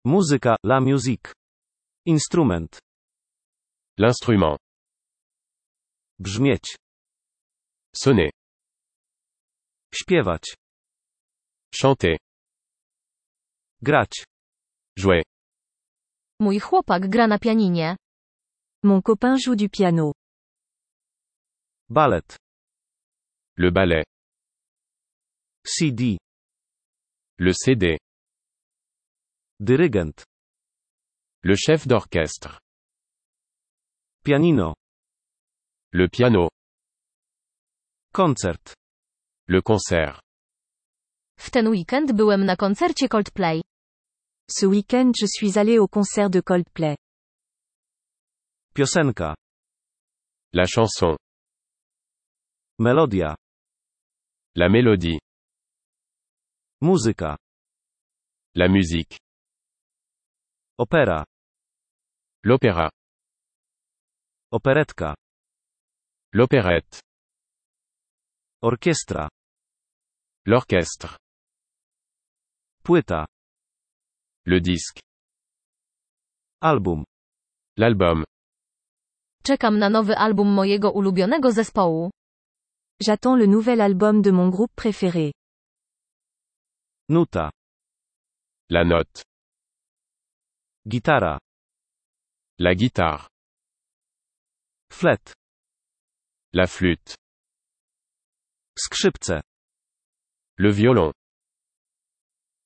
Muzyka, la musique. Instrument. L'instrument. Brzmieć. Sonner. Śpiewać. Chanter. Grać. Jouer. Mój chłopak gra na pianinie. Mon copain joue du piano. Balet. Le ballet. CD. Le CD. Dyrygent. Le chef d'orchestre. Pianino. Le piano. Koncert. Le concert. W ten weekend byłem na koncercie Coldplay. Ce week-end je suis allé au concert de Coldplay. Piosenka. La chanson. Melodia. La mélodie. Muzyka. La musique. Opera. L'opéra. Operetka. L'opérette. Orkiestra. L'orchestre. Płyta. Le disque. Album. L'album. Czekam na nowy album mojego ulubionego zespołu. J'attends le nouvel album de mon groupe préféré. Nuta. La note. Gitara. La guitare. Flet. La flûte. Skrzypce. Le violon.